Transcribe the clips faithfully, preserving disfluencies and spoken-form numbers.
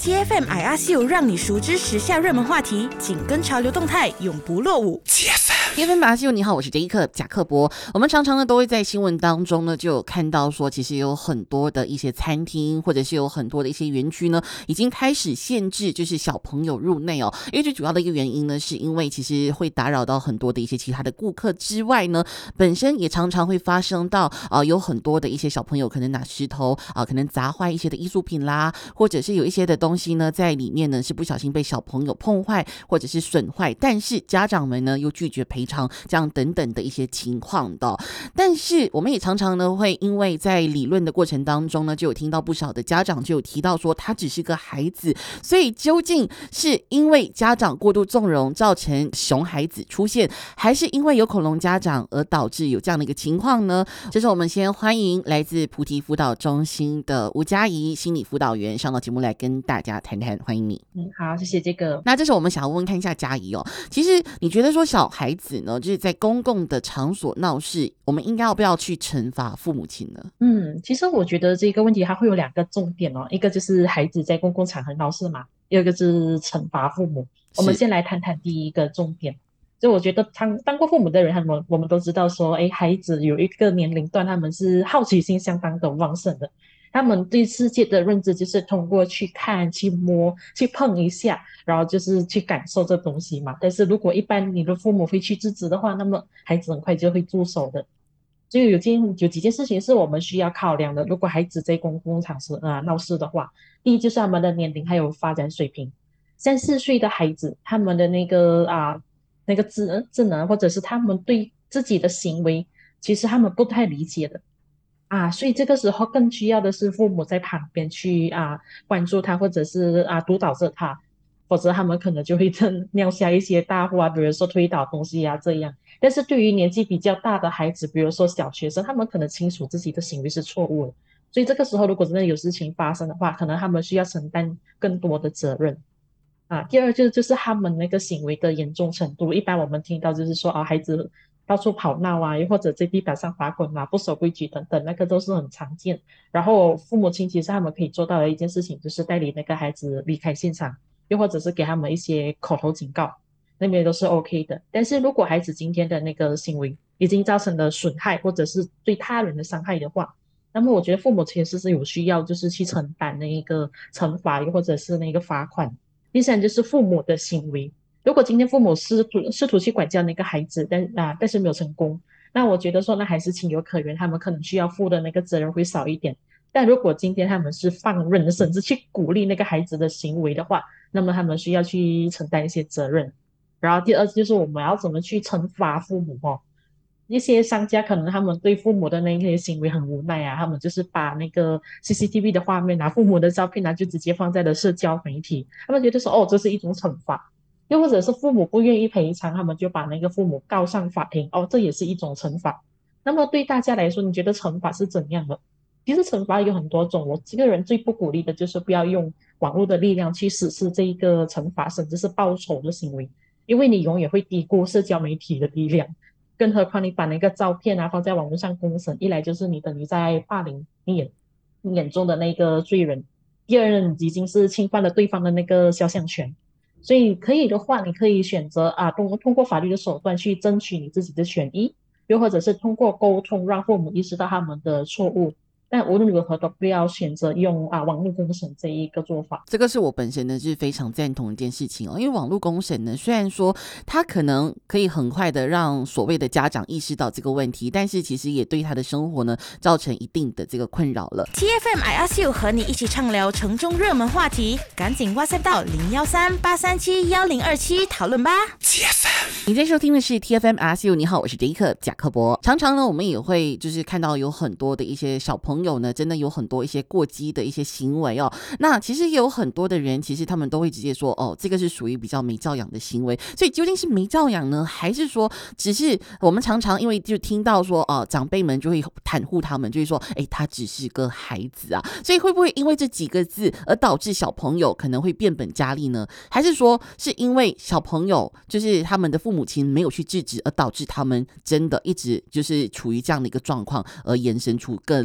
T F M I R C U 让你熟知时下热门话题，紧跟潮流动态，永不落伍。 T F M 马西，你好，我是杰克贾克伯。我们常常呢都会在新闻当中呢就有看到说，其实有很多的一些餐厅或者是有很多的一些园区呢已经开始限制就是小朋友入内哦。因为最主要的一个原因呢，是因为其实会打扰到很多的一些其他的顾客之外呢，本身也常常会发生到啊、呃、有很多的一些小朋友可能拿石头啊、呃、可能砸坏一些的艺术品啦，或者是有一些的东西呢在里面呢是不小心被小朋友碰坏或者是损坏，但是家长们呢又拒绝赔偿这样等等的一些情况的。但是我们也常常呢会因为在理论的过程当中呢，就有听到不少的家长就有提到说他只是个孩子，所以究竟是因为家长过度纵容造成熊孩子出现，还是因为有恐龙家长而导致有这样的一个情况呢？这是我们先欢迎来自菩提辅导中心的吴佳怡心理辅导员上到节目来跟大家谈谈，欢迎你。 嗯，好，谢谢这个。 那这是我们想要问问看一下佳怡哦，其实你觉得说小孩子呢，就是在公共的场所闹事，我们应该要不要去惩罚父母亲呢？ 嗯，其实我觉得这个问题它会有两个重点哦，一个就是孩子在公共场合闹事嘛，第二个是惩罚父母。我们先来谈谈第一个重点。就我觉得当当过父母的人，他们我们都知道说，哎，孩子有一个年龄段，他们是好奇心相当的旺盛的。他们对世界的认知就是通过去看、去摸、去碰一下，然后就是去感受这东西嘛。但是如果一般你的父母会去制止的话，那么孩子很快就会住手的。所以有件有几件事情是我们需要考量的。如果孩子在公共场所啊闹事的话，第一就是他们的年龄还有发展水平。三四岁的孩子，他们的那个啊那个智智能，或者是他们对自己的行为，其实他们不太理解的。啊，所以这个时候更需要的是父母在旁边去啊关注他，或者是啊督导着他，否则他们可能就会真尿下一些大祸啊，比如说推倒东西啊这样。但是对于年纪比较大的孩子，比如说小学生，他们可能清楚自己的行为是错误的，所以这个时候如果真的有事情发生的话，可能他们需要承担更多的责任。啊，第二就就是他们那个行为的严重程度，一般我们听到就是说啊，孩子到处跑闹啊，又或者在地板上打滚啊，不守规矩等等，那个都是很常见。然后父母亲其实他们可以做到的一件事情，就是带领那个孩子离开现场，又或者是给他们一些口头警告，那边都是 OK 的。但是如果孩子今天的那个行为已经造成了损害，或者是对他人的伤害的话，那么我觉得父母其实是有需要，就是去承担那一个惩罚，又或者是那个罚款。第三就是父母的行为，如果今天父母试图试图去管教那个孩子，但啊但是没有成功，那我觉得说那还是情有可原，他们可能需要负的那个责任会少一点。但如果今天他们是放任，甚至去鼓励那个孩子的行为的话，那么他们需要去承担一些责任。然后第二就是我们要怎么去惩罚父母哦。一些商家可能他们对父母的那些行为很无奈啊，他们就是把那个 C C T V 的画面啊、父母的照片啊，就直接放在了社交媒体，他们觉得说哦，这是一种惩罚。又或者是父母不愿意赔偿，他们就把那个父母告上法庭，哦，这也是一种惩罚。那么对大家来说，你觉得惩罚是怎样的？其实惩罚有很多种，我这个人最不鼓励的就是不要用网络的力量去实施这一个惩罚，甚至是报仇的行为，因为你永远会低估社交媒体的力量。更何况你把那个照片啊放在网络上公审，一来就是你等于在霸凌你眼你眼中的那个罪人，第二呢，你已经是侵犯了对方的那个肖像权。所以可以的话，你可以选择啊，通通过法律的手段去争取你自己的权益，又或者是通过沟通让父母意识到他们的错误。但无论如何都不要选择用啊网络公审这一个做法。 这个是我本身呢是非常赞同一件事情哦，因为网络公审呢，虽然说它可能可以很快的让所谓的家长意识到这个问题，但是其实也对他的生活呢造成一定的这个困扰了。 T F M I R C U 和你一起畅聊城中热门话题，赶紧 WhatsApp 到零一三八三七一零二七讨论吧。 T F M 你在收听的是 T F M I R C U， 你好，我是杰克贾克伯。常常呢我们也会就是看到有很多的一些小朋友呢真的有很多一些过激的一些行为哦，那其实也有很多的人其实他们都会直接说哦，这个是属于比较没教养的行为。所以究竟是没教养呢，还是说只是我们常常因为就听到说哦，长辈们就会袒护他们，就会说哎，他只是个孩子啊，所以会不会因为这几个字而导致小朋友可能会变本加厉呢？还是说是因为小朋友就是他们的父母亲没有去制止，而导致他们真的一直就是处于这样的一个状况，而延伸出各类的问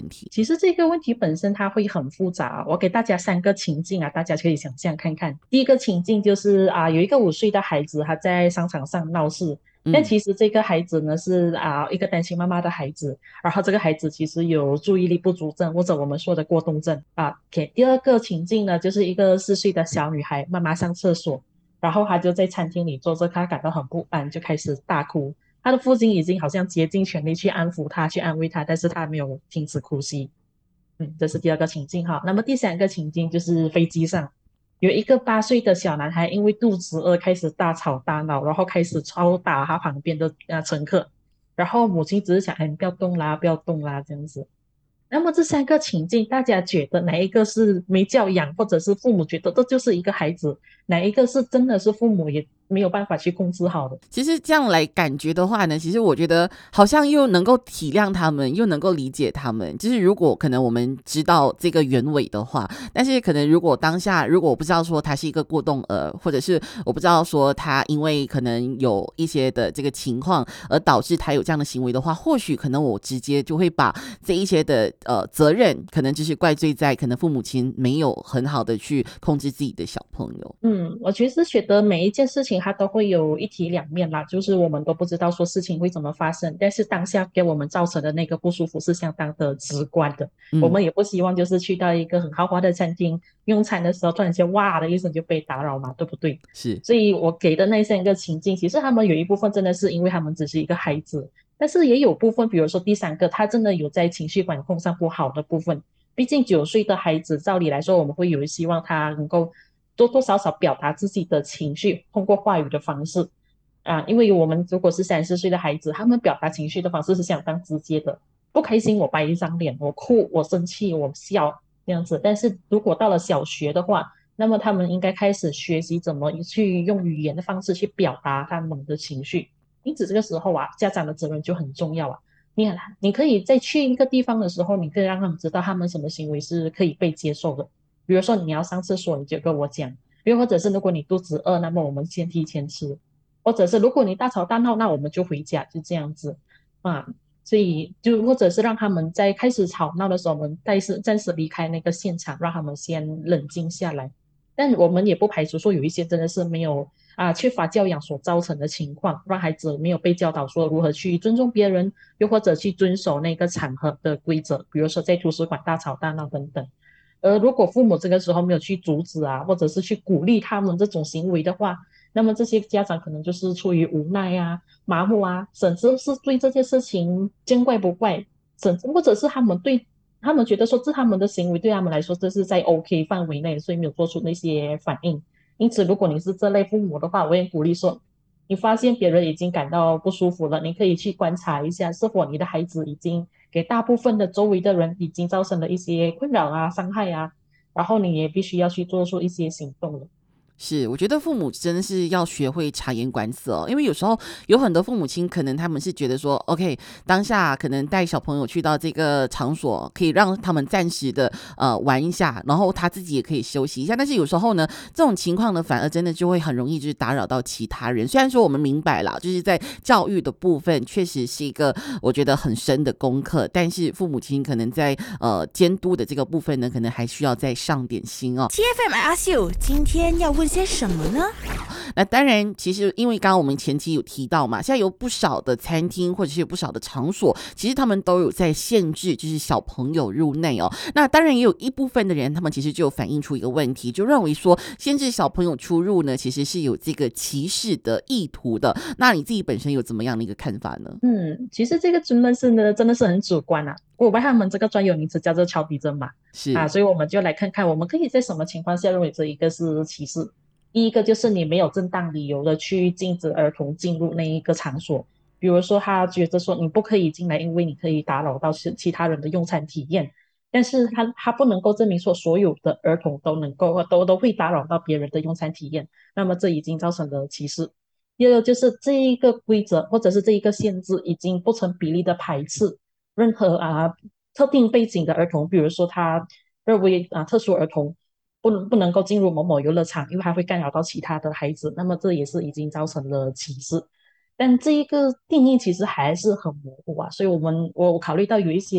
题？ 其实这个问题本身它会很复杂，我给大家三个情境啊，大家可以想象看看。第一个情境就是啊，有一个五岁的孩子他在商场上闹事，但嗯， 其实这个孩子呢是啊一个单亲妈妈的孩子，然后这个孩子其实有注意力不足症或者我们说的过动症啊。OK，第二个情境呢就是一个四岁的小女孩，妈妈上厕所，然后她就在餐厅里坐着，她感到很不安，就开始大哭。他的父亲已经好像竭尽全力去安抚他，去安慰他，但是他没有停止哭吸。嗯，这是第二个情境哈。那么第三个情境就是飞机上有一个八岁的小男孩，因为肚子饿开始大吵大闹，然后开始敲打他旁边的呃乘客，然后母亲只是想，哎，你不要动啦，不要动啦，这样子。那么这三个情境，大家觉得哪一个是没教养，或者是父母觉得这就是一个孩子，哪一个是真的是父母也没有办法去控制好的？ 其实这样来感觉的话呢，其实我觉得好像又能够体谅他们，又能够理解他们。就是如果可能我们知道这个原委的话，但是可能如果当下如果我不知道说他是一个过动儿，或者是我不知道说他因为可能有一些的这个情况而导致他有这样的行为的话，或许可能我直接就会把这一些的呃责任，可能就是怪罪在可能父母亲没有很好的去控制自己的小朋友。 嗯，我其实觉得每一件事情它都会有一体两面啦，就是我们都不知道说事情会怎么发生，但是当下给我们造成的那个不舒服是相当的直观的。我嗯， 们也不希望就是去到一个很豪华的餐厅用餐的时候，突然间哇的一声就被打扰嘛，对不对？ 是。 所以我给的那三个情境，其实他们有一部分真的是因为他们只是一个孩子，但是也有部分，比如说第三个，他真的有在情绪管控上不好的部分。毕竟九岁的孩子，照理来说，我们会有希望他能够多多少少表达自己的情绪，通过话语的方式啊。因为我们如果是三四岁的孩子，他们表达情绪的方式是相当直接的，不开心我摆一张脸，我哭，我生气，我笑这样子。但是如果到了小学的话，那么他们应该开始学习怎么去用语言的方式去表达他们的情绪。因此这个时候啊，家长的责任就很重要啊。你你可以在去一个地方的时候，你可以让他们知道他们什么行为是可以被接受的。比如说你要上厕所，你就跟我讲；又或者是如果你肚子饿，那么我们先提前吃；或者是如果你大吵大闹，那我们就回家，就这样子啊。所以就或者是让他们在开始吵闹的时候，我们暂时暂时离开那个现场，让他们先冷静下来。但我们也不排除说有一些真的是没有啊缺乏教养所造成的情况，让孩子没有被教导说如何去尊重别人，又或者去遵守那个场合的规则，比如说在图书馆大吵大闹等等。而如果父母这个时候没有去阻止啊，或者是去鼓励他们这种行为的话，那么这些家长可能就是出于无奈啊、麻木啊，甚至是对这件事情见怪不怪，甚至或者是他们对他们觉得说这他们的行为对他们来说这是在 OK 范围内，所以没有做出那些反应。因此，如果你是这类父母的话，我也鼓励说，你发现别人已经感到不舒服了，你可以去观察一下，是否你的孩子已经给大部分的周围的人已经造成了一些困扰啊、伤害啊，然后你也必须要去做出一些行动了。 是，我觉得父母真的是要学会察言观色哦，因为有时候有很多父母亲可能他们是觉得说，OK，当下可能带小朋友去到这个场所，可以让他们暂时的呃玩一下，然后他自己也可以休息一下。但是有时候呢，这种情况呢，反而真的就会很容易就是打扰到其他人。虽然说我们明白啦，就是在教育的部分确实是一个我觉得很深的功课，但是父母亲可能在呃监督的这个部分呢，可能还需要再上点心哦。 T F M Ask You，今天要问些什么呢？ 那当然，其实因为刚刚我们前期有提到嘛，现在有不少的餐厅或者是有不少的场所，其实他们都有在限制，就是小朋友入内哦。那当然也有一部分的人，他们其实就有反映出一个问题，就认为说限制小朋友出入呢，其实是有这个歧视的意图的。那你自己本身有怎么样的一个看法呢？ 嗯，其实这个真的是呢，真的是很主观啊。国外他们这个专有名词叫做乔迪症嘛，啊， 是， 所以我们就来看看，我们可以在什么情况下认为这一个是歧视。第一个就是你没有正当理由的去禁止儿童进入那一个场所，比如说他觉得说你不可以进来，因为你可以打扰到其其他人的用餐体验，但是他他不能够证明说所有的儿童都能够都都会打扰到别人的用餐体验，那么这已经造成了歧视。第二个就是这一个规则或者是这一个限制已经不成比例的排斥任何啊特定背景的儿童，比如说他认为啊特殊儿童不能不能够进入某某游乐场，因为它会干扰到其他的孩子，那么这也是已经造成了歧视。但这一个定义其实还是很模糊啊，所以我们我我考虑到有一些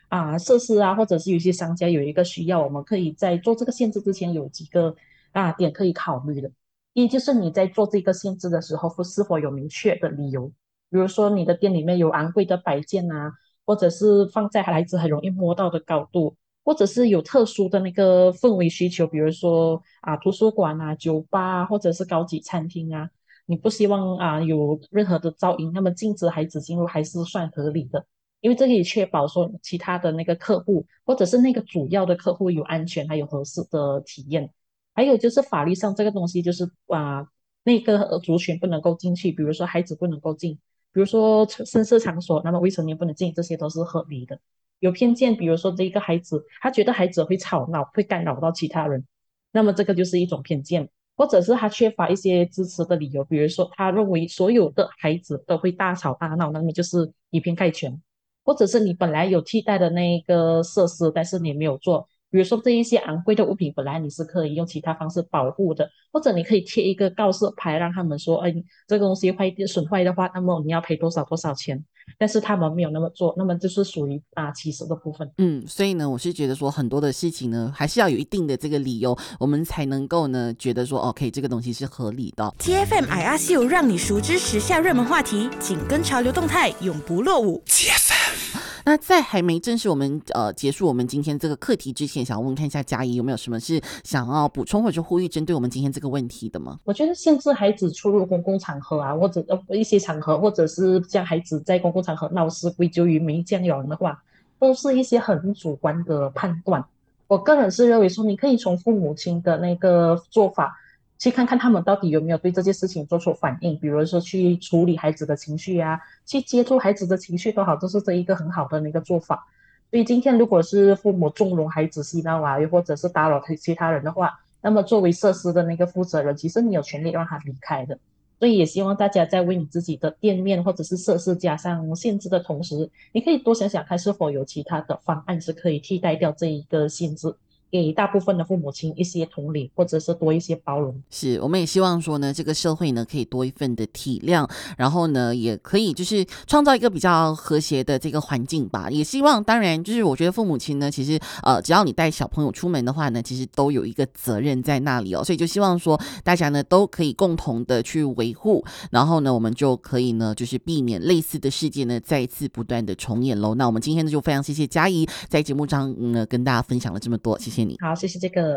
啊设施啊，或者是有些商家有一个需要，我们可以在做这个限制之前有几个啊点可以考虑的。一就是你在做这个限制的时候，是否有明确的理由，比如说你的店里面有昂贵的摆件啊，或者是放在孩子很容易摸到的高度，或者是有特殊的那个氛围需求，比如说啊图书馆啊、酒吧啊，或者是高级餐厅啊，你不希望啊有任何的噪音，那么禁止孩子进入还是算合理的。因为这可以确保说其他的那个客户或者是那个主要的客户有安全还有合适的体验。还有就是法律上这个东西就是啊，那个族群不能够进去，比如说孩子不能够进，比如说深色场所，那么未成年不能进，这些都是合理的。有偏见，比如说这一个孩子，他觉得孩子会吵闹，会干扰到其他人，那么这个就是一种偏见，或者是他缺乏一些支持的理由，比如说他认为所有的孩子都会大吵大闹，那么就是以偏概全，或者是你本来有替代的那个设施，但是你没有做，比如说这一些昂贵的物品，本来你是可以用其他方式保护的，或者你可以贴一个告示牌，让他们说，哎，这个东西坏损坏的话，那么你要赔多少多少钱。但是他们没有那么做，那么就是属于啊歧视的部分。 嗯，所以呢，我是觉得说很多的事情呢，还是要有一定的这个理由，我们才能够呢觉得说，OK，这个东西是合理的。 T F M I R C U 让你熟知时下热门话题，紧跟潮流动态，永不落伍。T F M。 那在还没正式我们呃结束我们今天这个课题之前，想问看一下嘉怡有没有什么是想要补充或者呼吁针对我们今天这个问题的吗？ 我觉得限制孩子出入公共场合啊，或者呃一些场合，或者是将孩子在公共场合闹事归咎于没将有人的话，都是一些很主观的判断。我个人是认为说，你可以从父母亲的那个做法去看看他们到底有没有对这件事情做出反应，比如说去处理孩子的情绪啊，去接触孩子的情绪都好，这是这一个很好的那个做法。所以今天如果是父母纵容孩子嬉闹啊，又或者是打扰其他人的话，那么作为设施的那个负责人，其实你有权利让他离开的。所以也希望大家在为你自己的店面或者是设施加上限制的同时，你可以多想想看是否有其他的方案是可以替代掉这一个限制，给大部分的父母亲一些同理，或者是多一些包容。 是，我们也希望说呢，这个社会呢可以多一份的体谅，然后呢也可以就是创造一个比较和谐的这个环境吧。也希望，当然就是我觉得父母亲呢，其实呃只要你带小朋友出门的话呢，其实都有一个责任在那里哦，所以就希望说大家呢都可以共同的去维护，然后呢我们就可以呢就是避免类似的事件呢再一次不断的重演喽。那我们今天呢就非常谢谢嘉怡在节目上呢、嗯、跟大家分享了这么多，谢谢你。 好，谢谢这个。